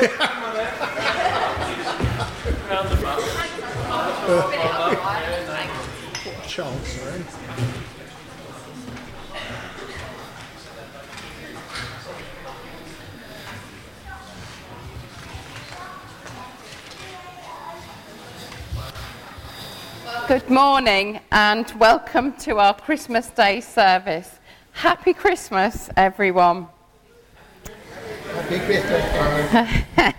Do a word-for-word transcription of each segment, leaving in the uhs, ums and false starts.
What chance, right? Good morning and welcome to our Christmas Day service. Happy Christmas, everyone. Happy Christmas.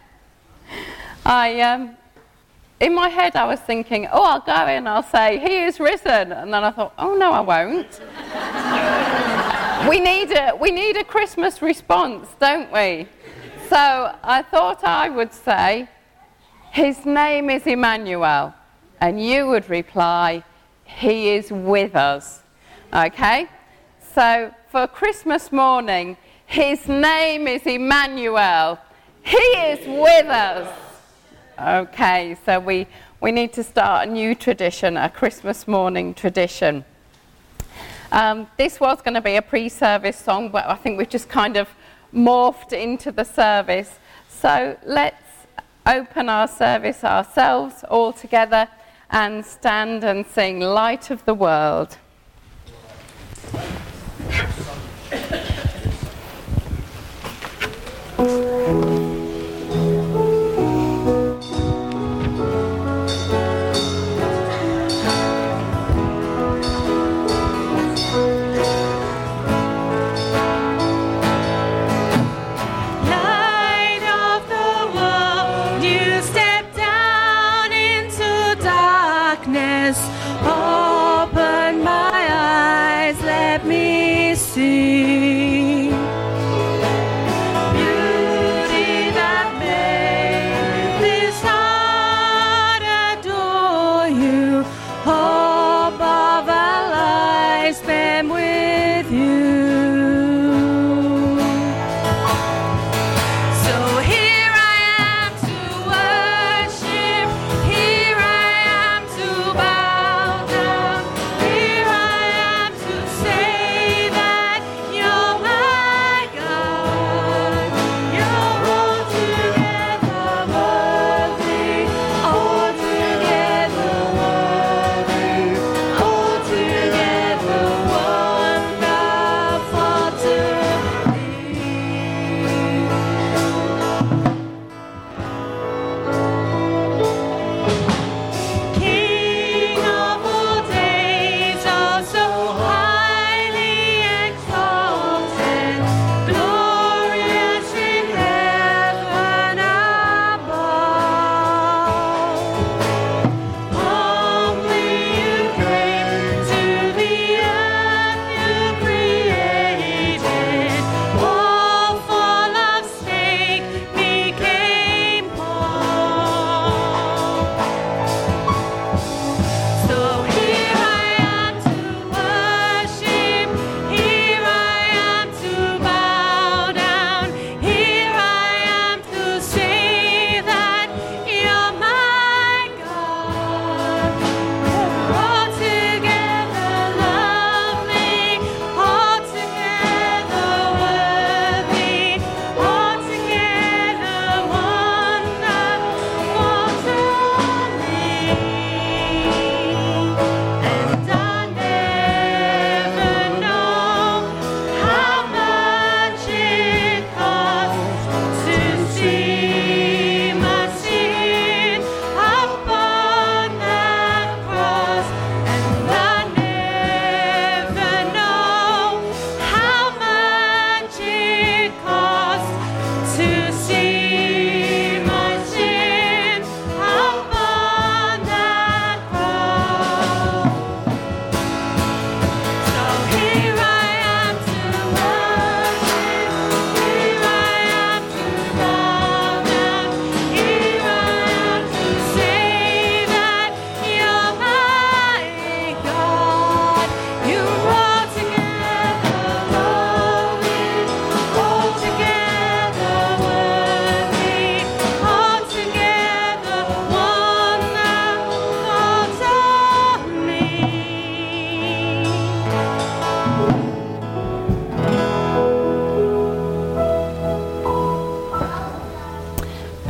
I, um, in my head I was thinking, oh, I'll go in, I'll say, he is risen. And then I thought, oh no, I won't. we, need a, we need a Christmas response, don't we? So I thought I would say, his name is Emmanuel. And you would reply, he is with us. Okay? So for Christmas morning, his name is Emmanuel. He is with us. Okay, so we, we need to start a new tradition, a Christmas morning tradition. Um, this was going to be a pre-service song, but I think we've just kind of morphed into the service. So let's open our service ourselves all together and stand and sing Light of the World. Open my eyes, let me see.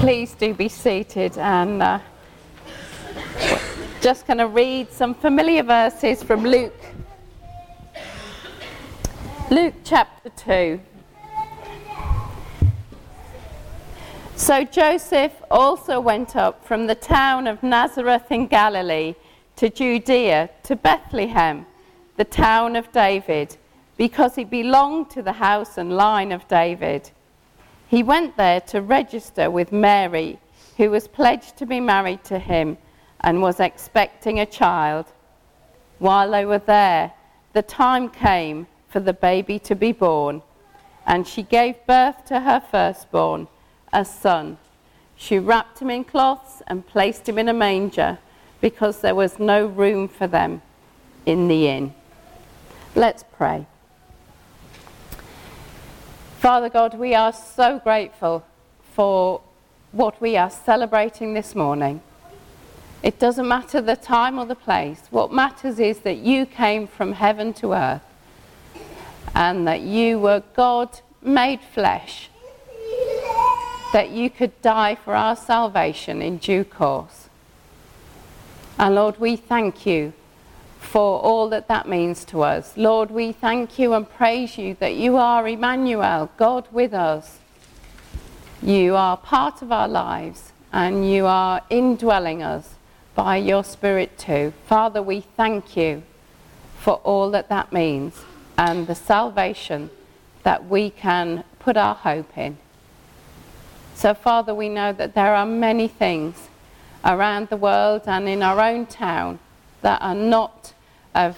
Please do be seated, and uh, just going to read some familiar verses from Luke. Luke chapter two. So Joseph also went up from the town of Nazareth in Galilee to Judea, to Bethlehem, the town of David, because he belonged to the house and line of David. He went there to register with Mary, who was pledged to be married to him and was expecting a child. While they were there, the time came for the baby to be born, and she gave birth to her firstborn, a son. She wrapped him in cloths and placed him in a manger, because there was no room for them in the inn. Let's pray. Father God, we are so grateful for what we are celebrating this morning. It doesn't matter the time or the place. What matters is that you came from heaven to earth, and that you were God made flesh, that you could die for our salvation in due course. And Lord, we thank you for all that that means to us. Lord, we thank you and praise you that you are Emmanuel, God with us. You are part of our lives, and you are indwelling us by your Spirit too. Father, we thank you for all that that means, and the salvation that we can put our hope in. So, Father, we know that there are many things around the world and in our own town that are not of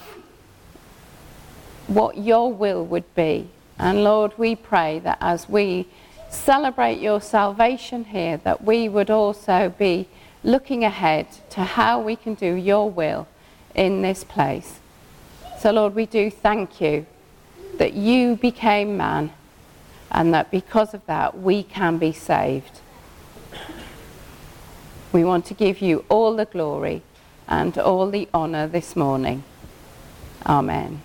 what your will would be. And Lord, we pray that as we celebrate your salvation here, that we would also be looking ahead to how we can do your will in this place. So Lord, we do thank you that you became man, and that because of that we can be saved. We want to give you all the glory and all the honour this morning. Amen.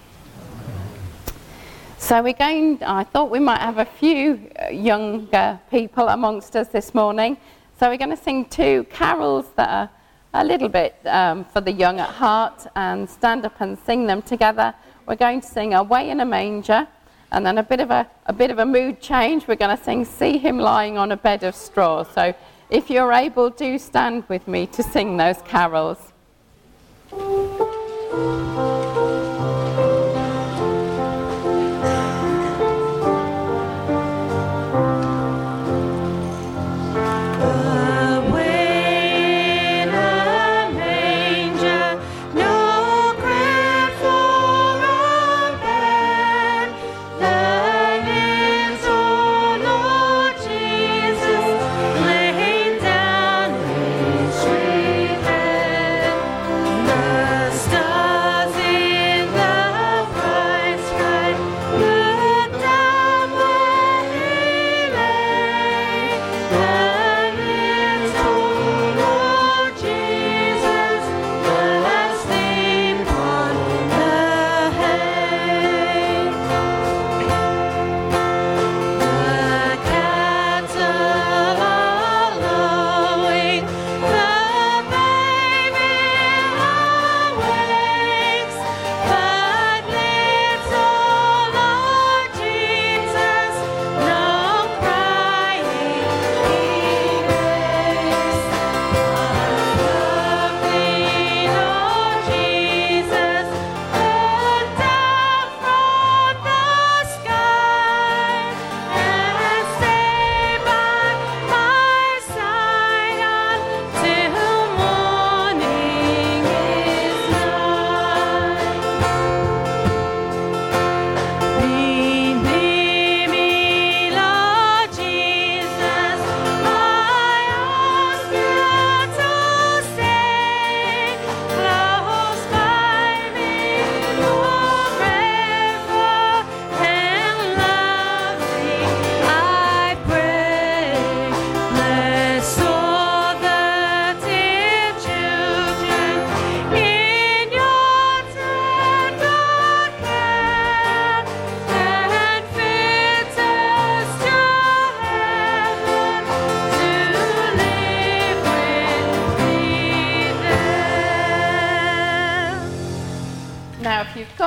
So we're going, I thought we might have a few younger people amongst us this morning. So we're going to sing two carols that are a little bit um, for the young at heart, and stand up and sing them together. We're going to sing Away in a Manger, and then a bit of a, a bit of a mood change. We're going to sing See Him Lying on a Bed of Straw. So if you're able, do stand with me to sing those carols. Stars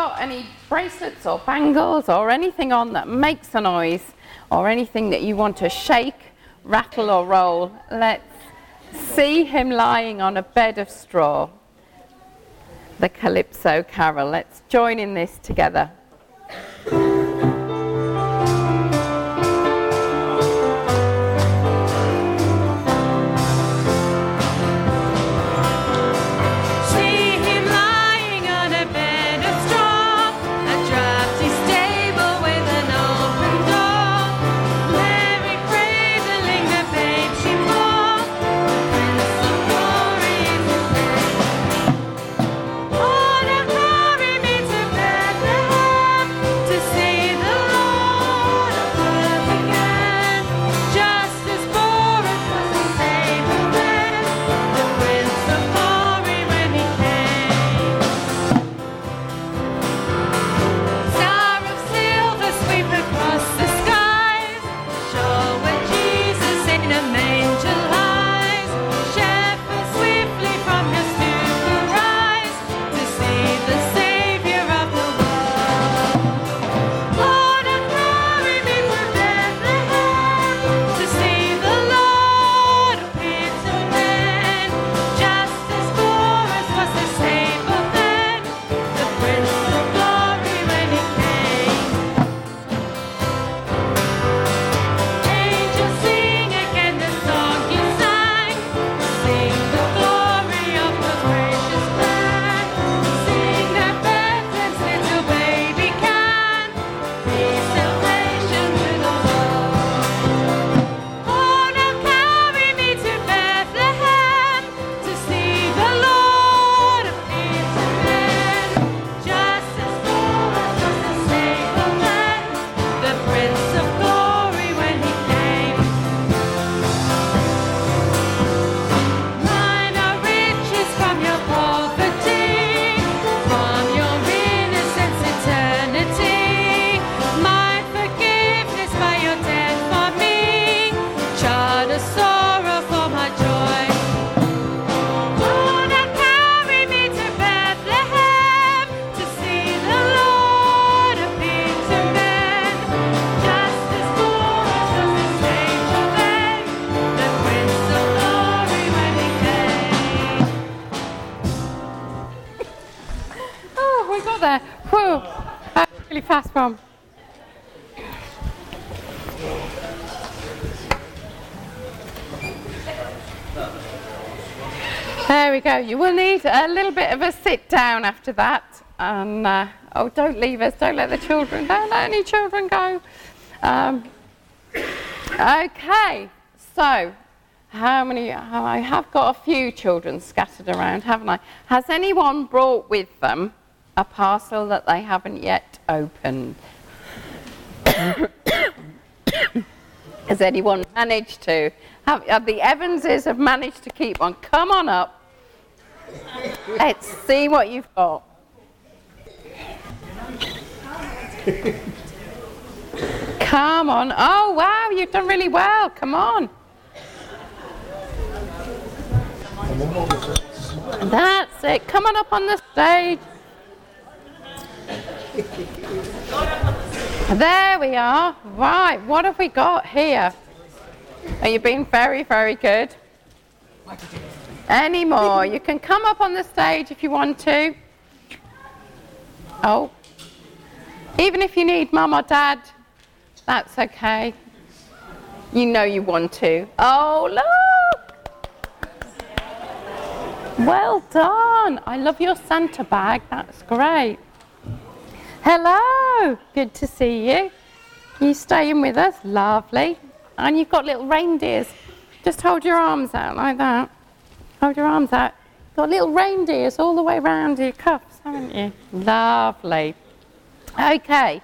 got any bracelets or bangles or anything on that makes a noise, or anything that you want to shake, rattle or roll, let's see him lying on a bed of straw. The Calypso Carol. Let's join in this together. Fast from. There we go. You will need a little bit of a sit down after that. And uh, oh, don't leave us. Don't let the children. Don't let any children go. Um, okay. So, how many? I have got a few children scattered around, haven't I? Has anyone brought with them a parcel that they haven't yet opened? Has anyone managed to? Have, have the Evanses have managed to keep one? Come on up. Let's see what you've got. Come on. Oh, wow, you've done really well. Come on. That's it. Come on up on the stage. There we are. Right, what have we got here? Are you being very, very good? Any more? You can come up on the stage if you want to. Oh. Even if you need mum or dad, that's okay. You know you want to. Oh, look! Well done. I love your Santa bag. That's great. Hello. Good to see you. You staying with us? Lovely. And you've got little reindeers. Just hold your arms out like that. Hold your arms out. Got little reindeers all the way around your cuffs, haven't you? Lovely. Okay.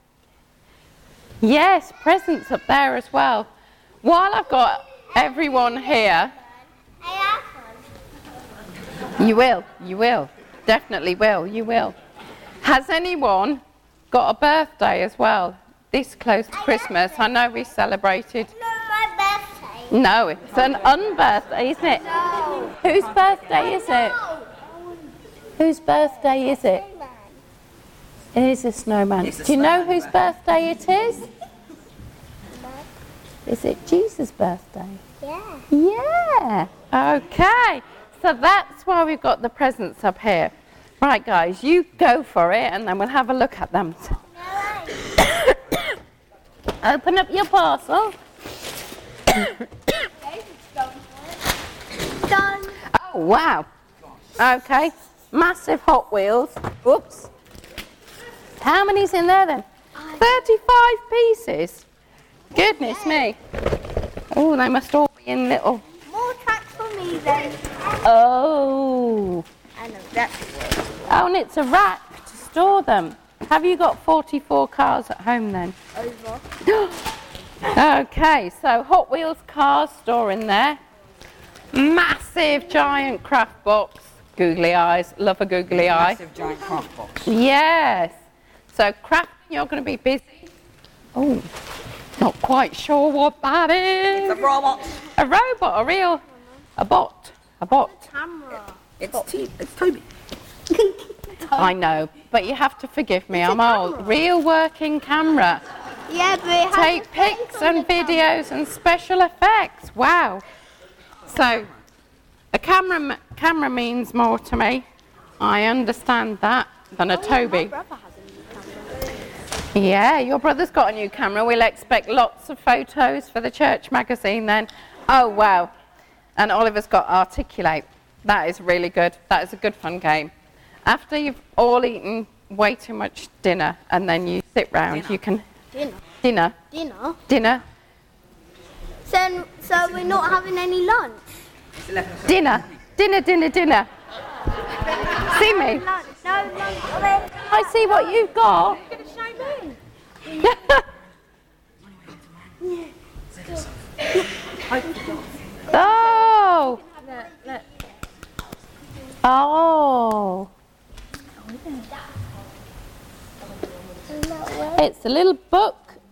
Yes, presents up there as well. While I've got everyone here, you will, you will, definitely will, you will. Has anyone got a birthday as well? This close to Christmas. I know we celebrated. Not my birthday. No, it's an unbirthday, isn't it? No. Whose birthday is it? Whose birthday is it? It is a snowman. It's a Do you know snowman. whose birthday it is? Is it Jesus' birthday? Yeah. Yeah. Okay. So that's why we've got the presents up here. Right, guys, you go for it, and then we'll have a look at them. Open up your parcel. Done. Oh, wow. Okay. Massive Hot Wheels. Whoops. How many's in there then? thirty-five pieces. Goodness me. Oh, they must all be in little... More tracks for me then. Oh. I know that's Oh, and it's a rack to store them. Have you got forty-four cars at home then? over. Okay, so Hot Wheels cars store in there. Massive giant craft box. Googly eyes. Love a googly eye. Massive giant craft box. Yes. So crafting, you're going to be busy. Oh, not quite sure what that is. It's a robot. A robot, a real, a bot, a bot. Camera. It's T. It's Toby. I know, but you have to forgive me, I'm old. Real working camera. Yeah, but it has Take a face pics on and the camera. videos and special effects. Wow. So, a camera camera means more to me. I understand that than a Oh, yeah, Toby. my brother has a new camera. Yeah, your brother's got a new camera. We'll expect lots of photos for the church magazine then. Oh, wow. And Oliver's got Articulate. That is really good. That is a good fun game. After you've all eaten way too much dinner and then you sit round, Dinner. you can... Dinner. Dinner. Dinner. Dinner. So, so we're not having any lunch. It's eleven o'clock. Dinner. Dinner, dinner, dinner. See me? Lunch. No lunch. We're I see what you've got. going to show me. Oh. Oh. It's a little book.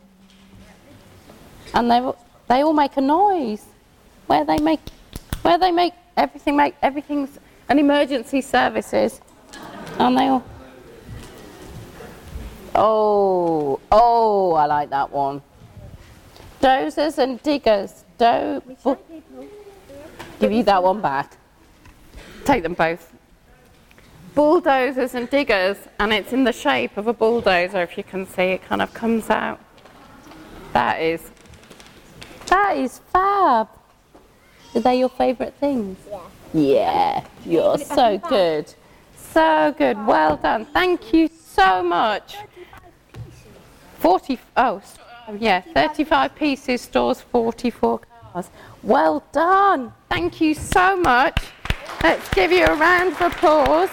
And they they all make a noise. Where they make where they make everything make everything's an emergency services. And they all Oh, oh, I like that one. Dozers and diggers. Do oh, give you that one back. Take them both. Bulldozers and diggers, and it's in the shape of a bulldozer. If you can see, it kind of comes out. That is, that is fab. Are they your favourite things? Yeah. Yeah, you're so good. So good. Well done. Thank you so much. forty, oh, yeah, thirty-five pieces, stores forty-four cars. Well done. Thank you so much. Let's give you a round of applause.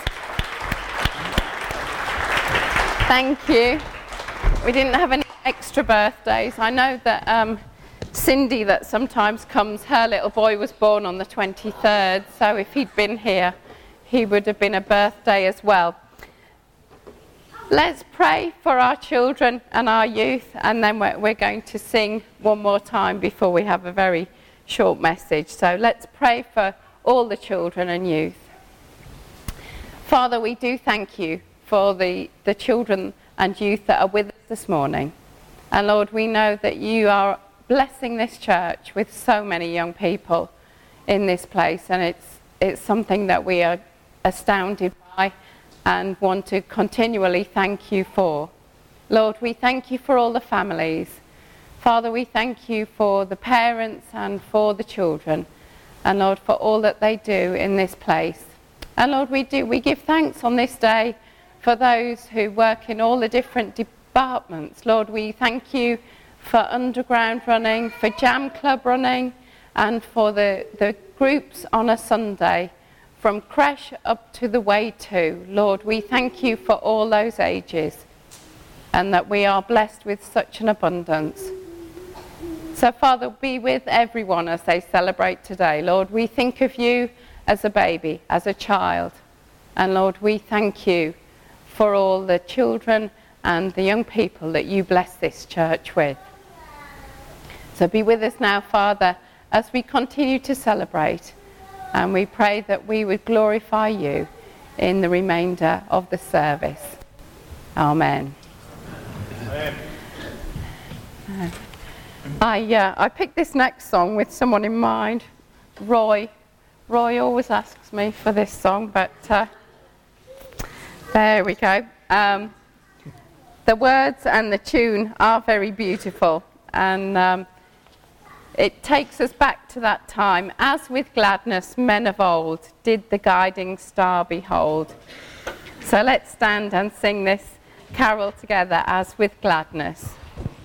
Thank you. We didn't have any extra birthdays. I know that um, Cindy, that sometimes comes, her little boy was born on the twenty-third, so if he'd been here, he would have been a birthday as well. Let's pray for our children and our youth, and then we're, we're going to sing one more time before we have a very short message. So let's pray for all the children and youth. Father, we do thank you for the, the children and youth that are with us this morning. And Lord, we know that you are blessing this church with so many young people in this place, and it's, it's something that we are astounded by and want to continually thank you for. Lord, we thank you for all the families. Father, we thank you for the parents and for the children. And Lord, for all that they do in this place. And Lord, we do, we give thanks on this day for those who work in all the different departments. Lord, we thank you for underground running, for Jam Club running, and for the, the groups on a Sunday, from creche up to the way to. Lord, we thank you for all those ages, and that we are blessed with such an abundance. So, Father, be with everyone as they celebrate today. Lord, we think of you as a baby, as a child. And Lord, we thank you for all the children and the young people that you bless this church with. So be with us now, Father, as we continue to celebrate. And we pray that we would glorify you in the remainder of the service. Amen. I, uh, I picked this next song with someone in mind, Roy. Roy always asks me for this song, but uh, there we go. Um, the words and the tune are very beautiful, and um, it takes us back to that time. As with gladness men of old did the guiding star behold. So let's stand and sing this carol together, As with Gladness.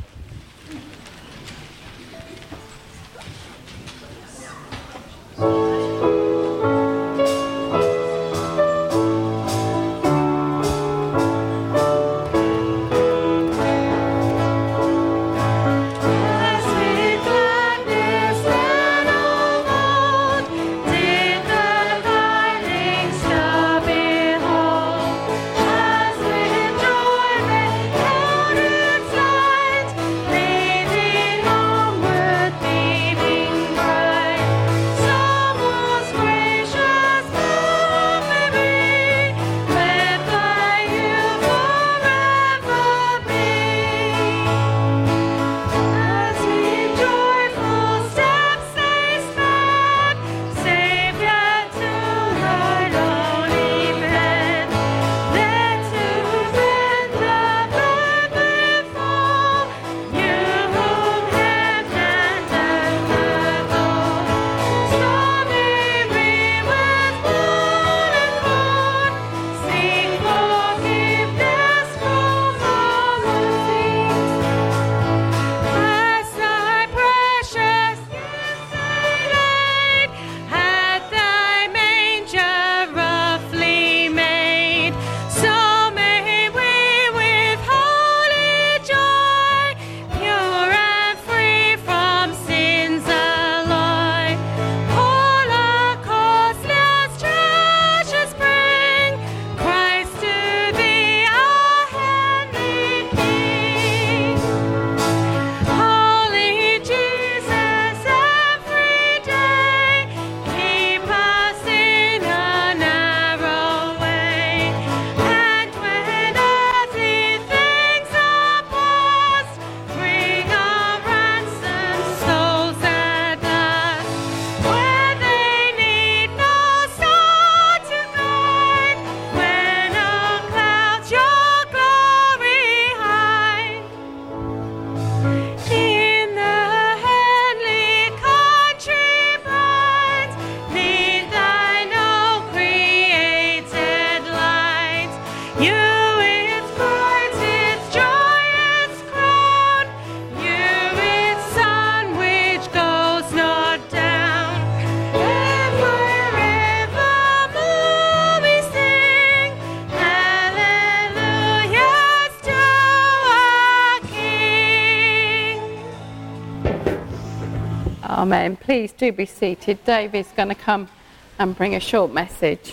Amen. Please do be seated. Dave is going to come and bring a short message.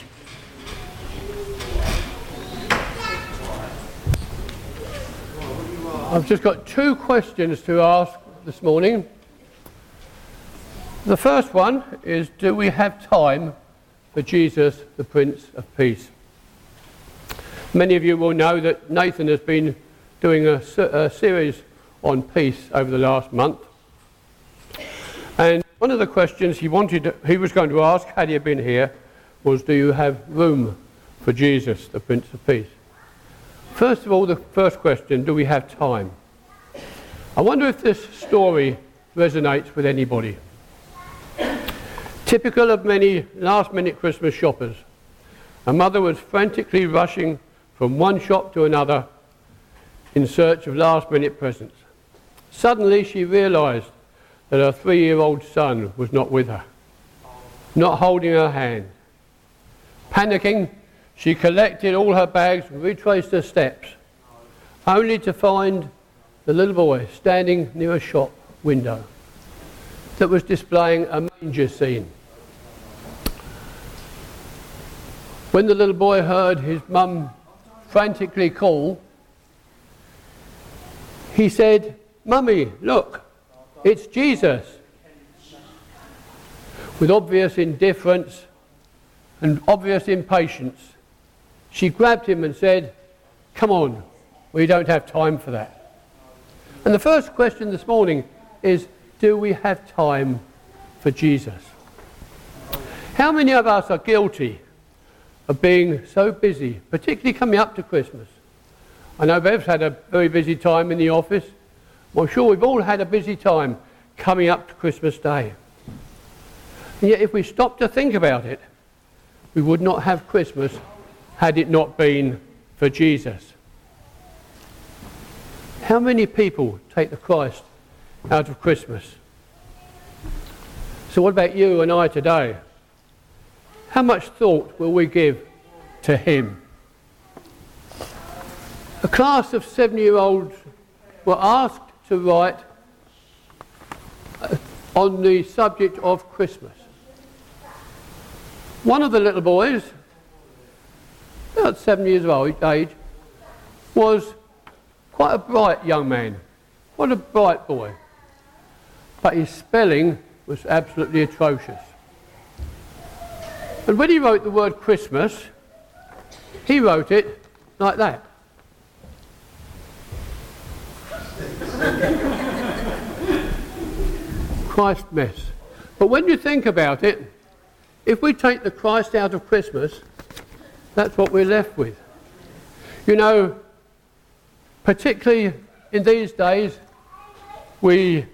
I've just got two questions to ask this morning. The first one is, do we have time for Jesus, the Prince of Peace? Many of you will know that Nathan has been doing a, a series on peace over the last month. And one of the questions he wanted, he was going to ask, had he been here, was, do you have room for Jesus, the Prince of Peace? First of all, the first question, do we have time? I wonder if this story resonates with anybody. Typical of many last-minute Christmas shoppers, a mother was frantically rushing from one shop to another in search of last-minute presents. Suddenly she realised that her three-year-old son was not with her, not holding her hand. Panicking, she collected all her bags and retraced her steps, only to find the little boy standing near a shop window that was displaying a manger scene. When the little boy heard his mum frantically call, he said, "Mummy, look, it's Jesus." With obvious indifference and obvious impatience, she grabbed him and said, "Come on, We don't have time for that. And the first question this morning is, do we have time for Jesus? How many of us are guilty of being so busy, particularly coming up to Christmas? I know Bev's had a very busy time in the office. I'm sure we've all had a busy time coming up to Christmas Day. And yet if we stop to think about it, we would not have Christmas had it not been for Jesus. How many people take the Christ out of Christmas? So what about you and I today? How much thought will we give to him? A class of seven-year-olds were asked to write on the subject of Christmas. One of the little boys, about seven years of age, was quite a bright young man, quite a bright boy, but his spelling was absolutely atrocious. And when he wrote the word Christmas, he wrote it like that. Christ mess. But when you think about it, if we take the Christ out of Christmas, that's what we're left with. You know, particularly in these days, we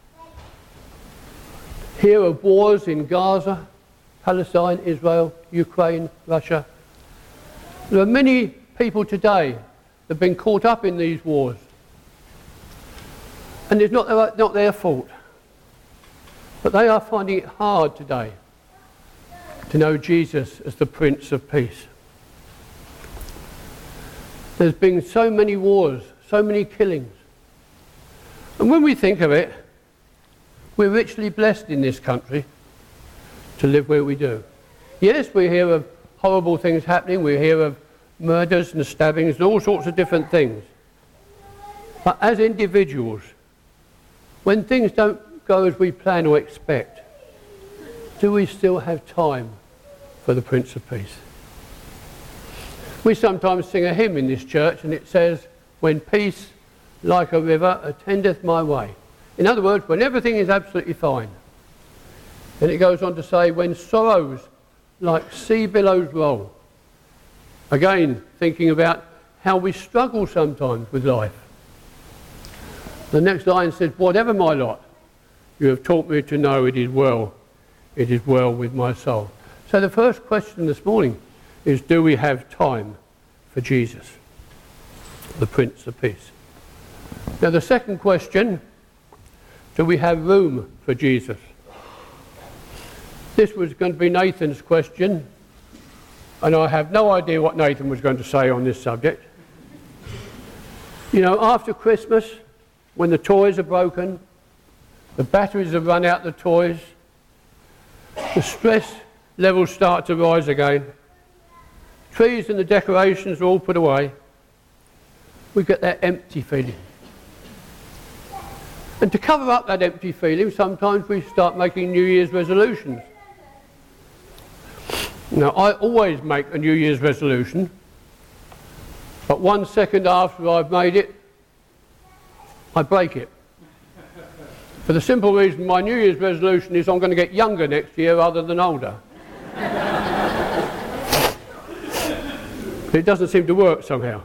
hear of wars in Gaza, Palestine, Israel, Ukraine, Russia. There are many people today that have been caught up in these wars. And it's not their, not their fault. But they are finding it hard today to know Jesus as the Prince of Peace. There's been so many wars, so many killings. And when we think of it, we're richly blessed in this country to live where we do. Yes, we hear of horrible things happening, we hear of murders and stabbings and all sorts of different things. But as individuals, when things don't go as we plan or expect, do we still have time for the Prince of Peace? We sometimes sing a hymn in this church and it says, "When peace like a river attendeth my way." In other words, when everything is absolutely fine. Then it goes on to say, "When sorrows like sea billows roll." Again, thinking about how we struggle sometimes with life. The next line says, "Whatever my lot, you have taught me to know it is well, it is well with my soul." So the first question this morning is, do we have time for Jesus, the Prince of Peace? Now the second question, do we have room for Jesus? This was going to be Nathan's question, and I have no idea what Nathan was going to say on this subject. You know, after Christmas, when the toys are broken, the batteries have run out the toys, the stress levels start to rise again, trees and the decorations are all put away, we get that empty feeling. And to cover up that empty feeling, sometimes we start making New Year's resolutions. Now, I always make a New Year's resolution, but one second after I've made it, I break it. For the simple reason my New Year's resolution is I'm going to get younger next year rather than older. It doesn't seem to work somehow.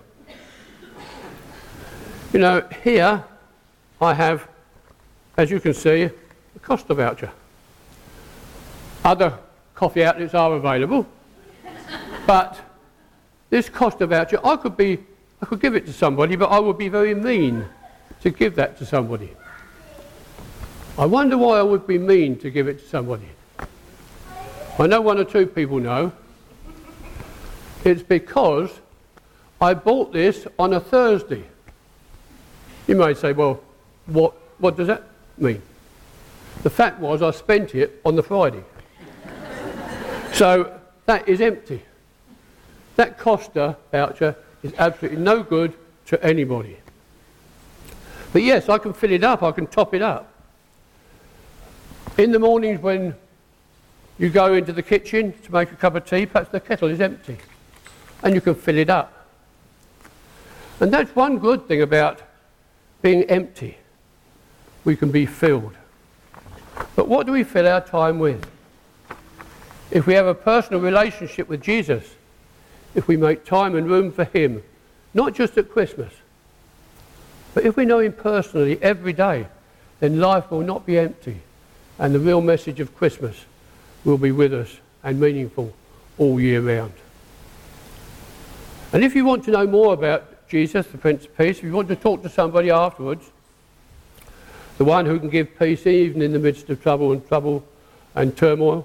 You know, here I have, as you can see, a Costa voucher. Other coffee outlets are available, but this Costa voucher, I could be, I could give it to somebody, but I would be very mean to give that to somebody. I wonder why I would be mean to give it to somebody. I know one or two people know. It's because I bought this on a Thursday. You may say, well, what, what does that mean? The fact was I spent it on the Friday. So that is empty. That Costa voucher is absolutely no good to anybody. But yes, I can fill it up, I can top it up. In the mornings when you go into the kitchen to make a cup of tea, perhaps the kettle is empty and you can fill it up. And that's one good thing about being empty. We can be filled. But what do we fill our time with? If we have a personal relationship with Jesus, if we make time and room for him, not just at Christmas, but if we know him personally every day, then life will not be empty, and the real message of Christmas will be with us and meaningful all year round. And if you want to know more about Jesus, the Prince of Peace, if you want to talk to somebody afterwards, the one who can give peace even in the midst of trouble and trouble and turmoil,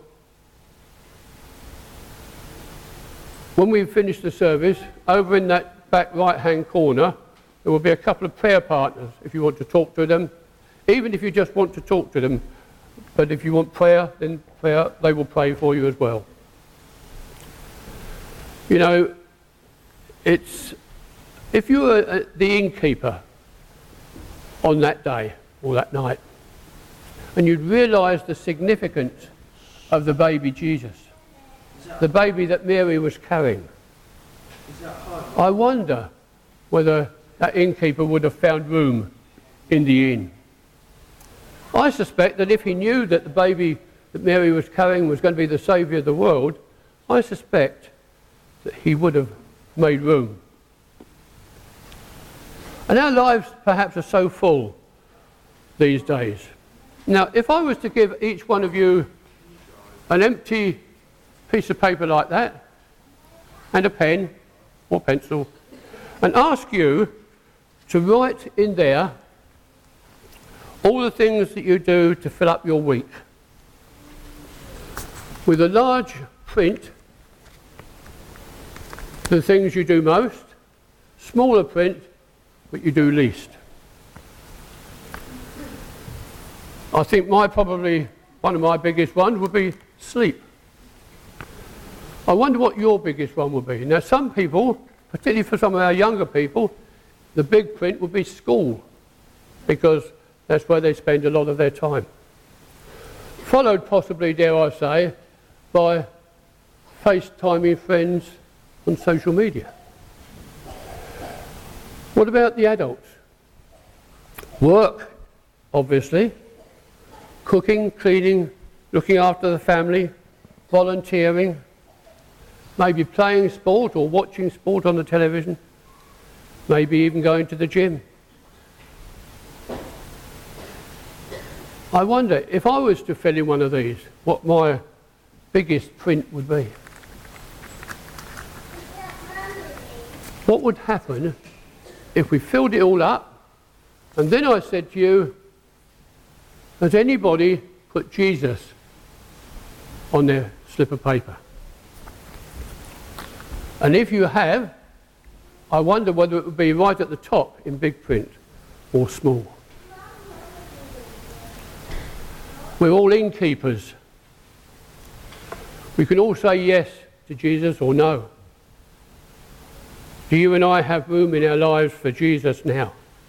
when we finish the service, over in that back right-hand corner, there will be a couple of prayer partners if you want to talk to them, even if you just want to talk to them. But if you want prayer, then prayer, they will pray for you as well. You know, it's, if you were uh, the innkeeper on that day or that night, and you'd realise the significance of the baby Jesus, the baby that Mary was carrying, I wonder whether that innkeeper would have found room in the inn. I suspect that if he knew that the baby that Mary was carrying was going to be the saviour of the world, I suspect that he would have made room. And our lives perhaps are so full these days. Now, if I was to give each one of you an empty piece of paper like that, and a pen or pencil, and ask you to write in there all the things that you do to fill up your week, with a large print, the things you do most, smaller print, what you do least. I think my probably one of my biggest ones would be sleep. I wonder what your biggest one would be. Now, some people, particularly for some of our younger people, the big print would be school, because that's where they spend a lot of their time. Followed possibly, dare I say, by FaceTiming friends on social media. What about the adults? Work, obviously. Cooking, cleaning, looking after the family, volunteering, maybe playing sport or watching sport on the television, maybe even going to the gym. I wonder, if I was to fill in one of these, what my biggest print would be. What would happen if we filled it all up, and then I said to you, has anybody put Jesus on their slip of paper? And if you have, I wonder whether it would be right at the top in big print or small. We're all innkeepers. We can all say yes to Jesus or no. Do you and I have room in our lives for Jesus now?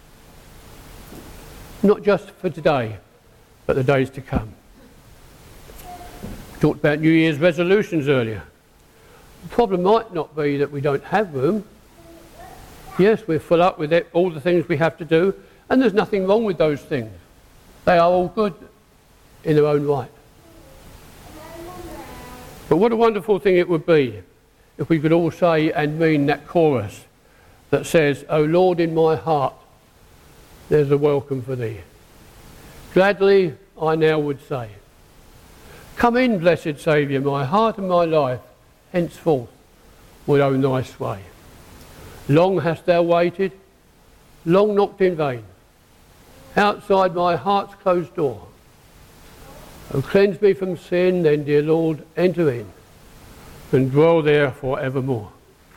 Not just for today, but the days to come. We talked about New Year's resolutions earlier. The problem might not be that we don't have room. Yes, we're full up with it, all the things we have to do, and there's nothing wrong with those things. They are all good in their own right. But what a wonderful thing it would be if we could all say and mean that chorus that says, "O Lord, in my heart, there's a welcome for thee. Gladly I now would say, come in, blessed Saviour, my heart and my life henceforth will own thy sway. Long hast thou waited, long knocked in vain, outside my heart's closed door. O cleanse me from sin, then, dear Lord, enter in and dwell there for evermore."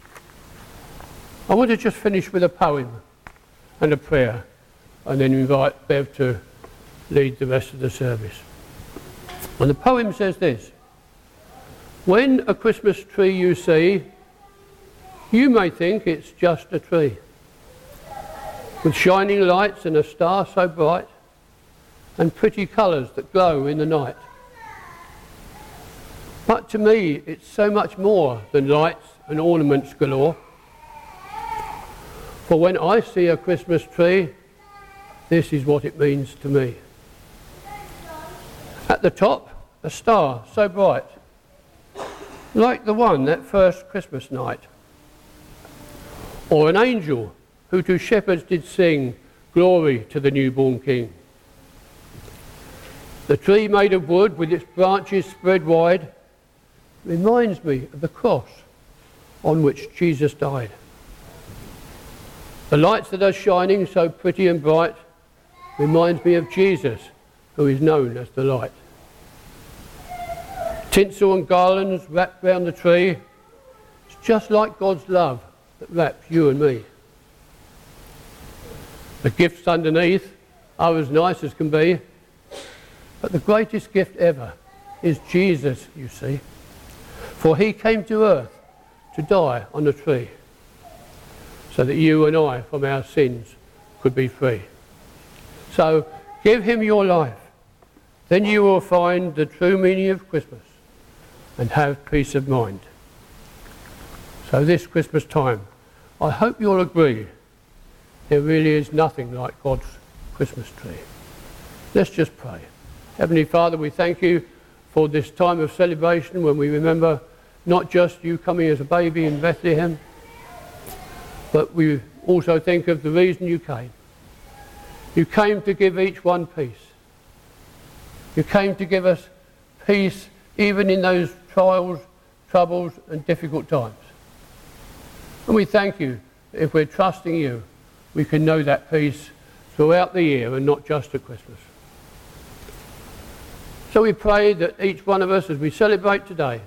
I want to just finish with a poem and a prayer, and then invite Bev to lead the rest of the service. And the poem says this: when a Christmas tree you see, you may think it's just a tree, with shining lights and a star so bright, and pretty colours that glow in the night. But to me it's so much more than lights and ornaments galore. For when I see a Christmas tree, this is what it means to me. At the top, a star so bright, like the one that first Christmas night. Or an angel who to shepherds did sing, glory to the newborn King. The tree made of wood with its branches spread wide reminds me of the cross on which Jesus died. The lights that are shining so pretty and bright reminds me of Jesus, who is known as the light. Tinsel and garlands wrapped round the tree, it's just like God's love that wraps you and me. The gifts underneath are as nice as can be, but the greatest gift ever is Jesus, you see. For he came to earth to die on a tree, so that you and I from our sins could be free. So give him your life, then you will find the true meaning of Christmas and have peace of mind. So this Christmas time, I hope you'll agree, there really is nothing like God's Christmas tree. Let's just pray. Heavenly Father, we thank you for this time of celebration when we remember not just you coming as a baby in Bethlehem, but we also think of the reason you came. You came to give each one peace. You came to give us peace even in those trials, troubles and difficult times. And we thank you that if we're trusting you, we can know that peace throughout the year and not just at Christmas. So we pray that each one of us, as we celebrate today,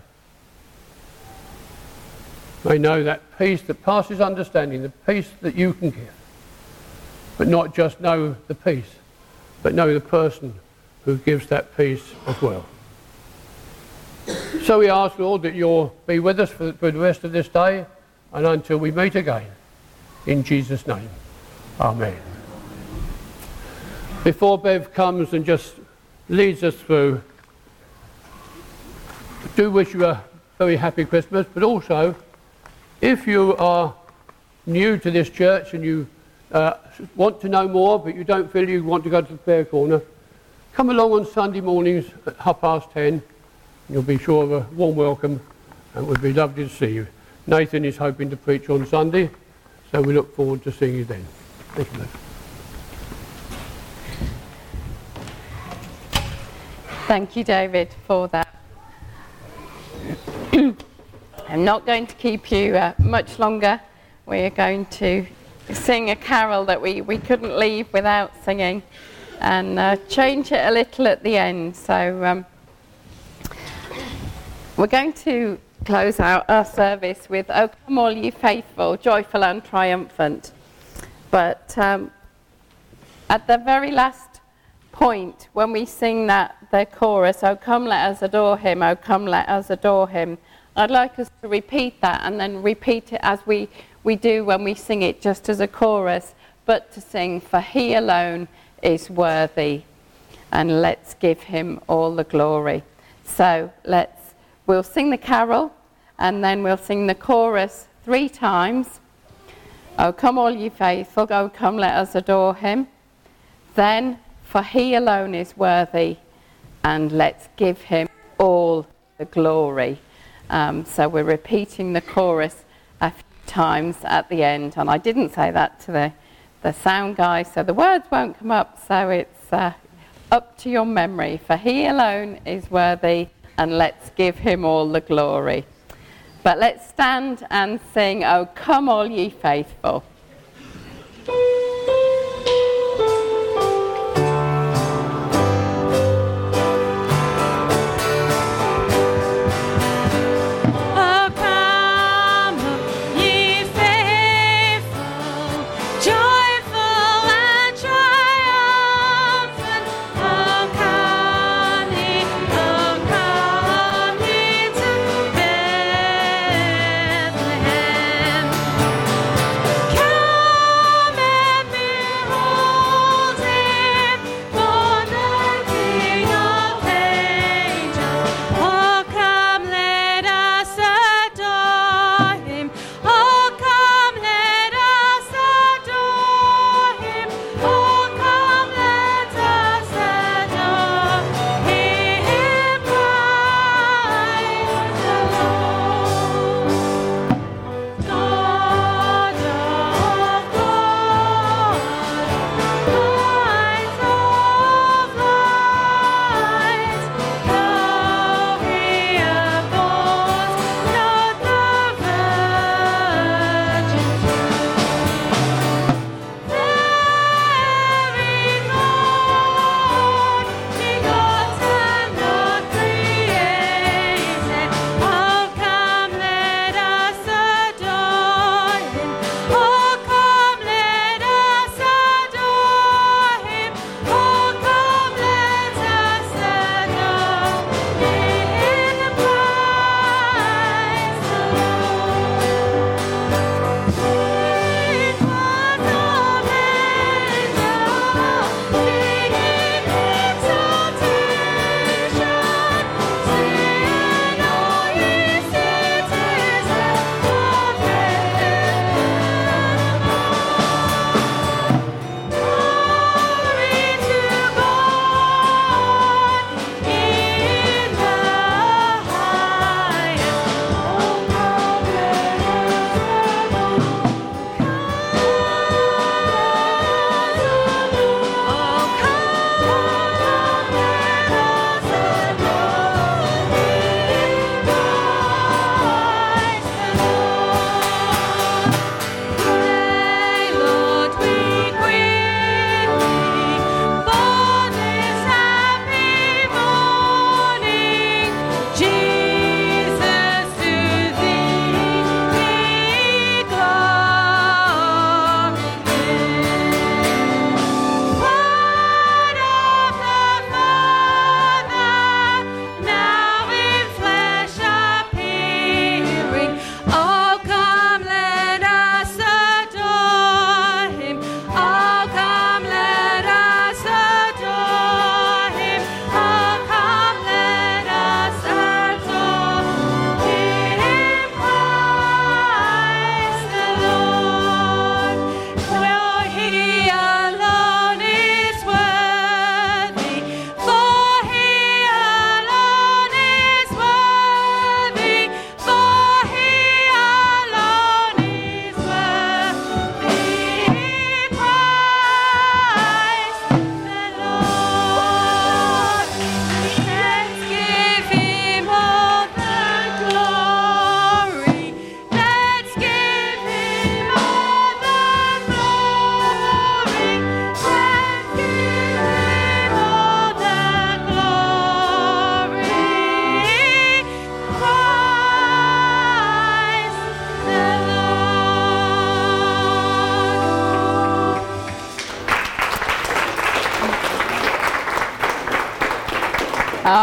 may know that peace that passes understanding, the peace that you can give. But not just know the peace, but know the person who gives that peace as well. So we ask, Lord, that you'll be with us for, for the rest of this day and until we meet again. In Jesus' name. Amen. Before Bev comes and just leads us through, I do wish you a very happy Christmas, but also, if you are new to this church and you uh, want to know more, but you don't feel you want to go to the prayer corner, come along on Sunday mornings at half past ten. You'll be sure of a warm welcome, and it would be lovely to see you. Nathan is hoping to preach on Sunday, so we look forward to seeing you then. Thank you, Nathan. Thank you, David, for that. I'm not going to keep you uh, much longer. We're going to sing a carol that we, we couldn't leave without singing, and uh, change it a little at the end. So um, we're going to close out our service with "O Come All Ye Faithful, Joyful and Triumphant." But um, at the very last point, when we sing that, the chorus, "O come let us adore him, O come let us adore him," I'd like us to repeat that and then repeat it as we, we do when we sing it just as a chorus, but to sing, "For he alone is worthy, and let's give him all the glory." So let's, we'll sing the carol and then we'll sing the chorus three times. "O come all ye faithful, O come let us adore him." Then, "For he alone is worthy, and let's give him all the glory." Um, so we're repeating the chorus a few times at the end, and I didn't say that to the, the sound guy, so the words won't come up, so it's uh, up to your memory. "For he alone is worthy, and let's give him all the glory." But let's stand and sing, "O come all ye faithful." Come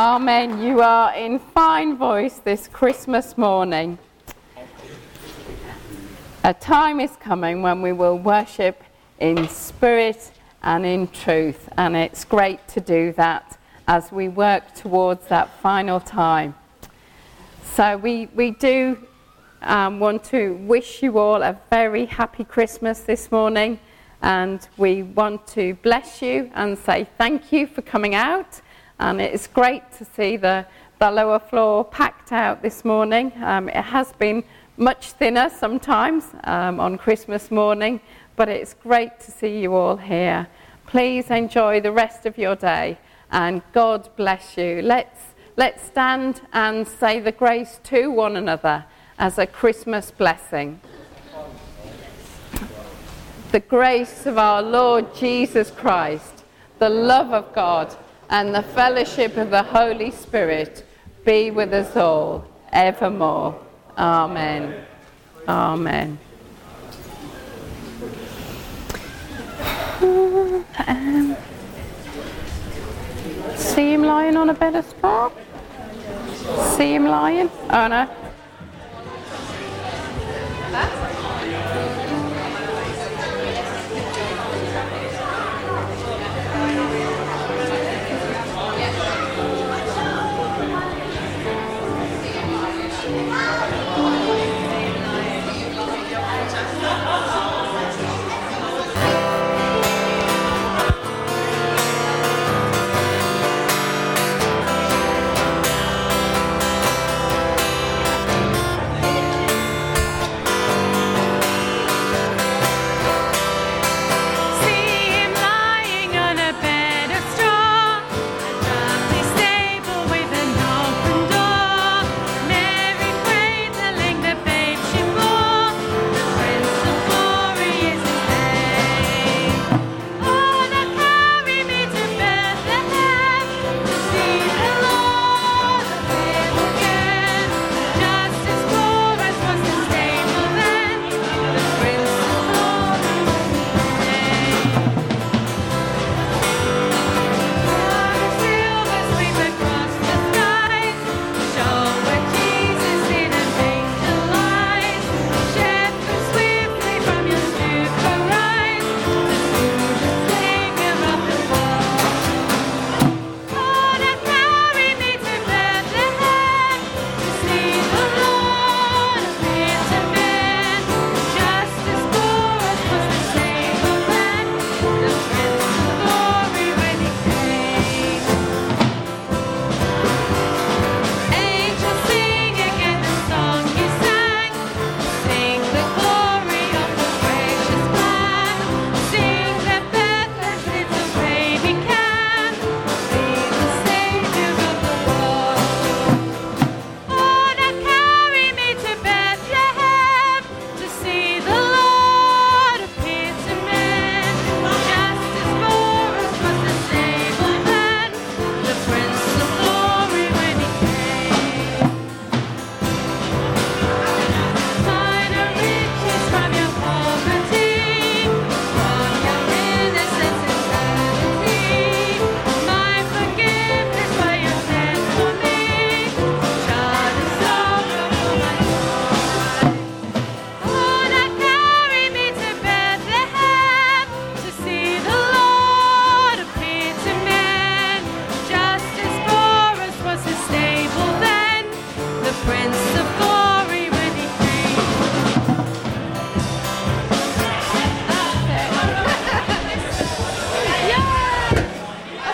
Amen. You are in fine voice this Christmas morning. A time is coming when we will worship in spirit and in truth, and it's great to do that as we work towards that final time. So we, we do um, want to wish you all a very happy Christmas this morning, and we want to bless you and say thank you for coming out. And it's great to see the, the lower floor packed out this morning. Um, it has been much thinner sometimes um, on Christmas morning, but it's great to see you all here. Please enjoy the rest of your day, and God bless you. Let's, let's stand and say the grace to one another as a Christmas blessing. The grace of our Lord Jesus Christ, the love of God, and the fellowship of the Holy Spirit be with us all evermore. Amen. Amen. Um, see him lying on a bed of straw? See him lying? Oh no.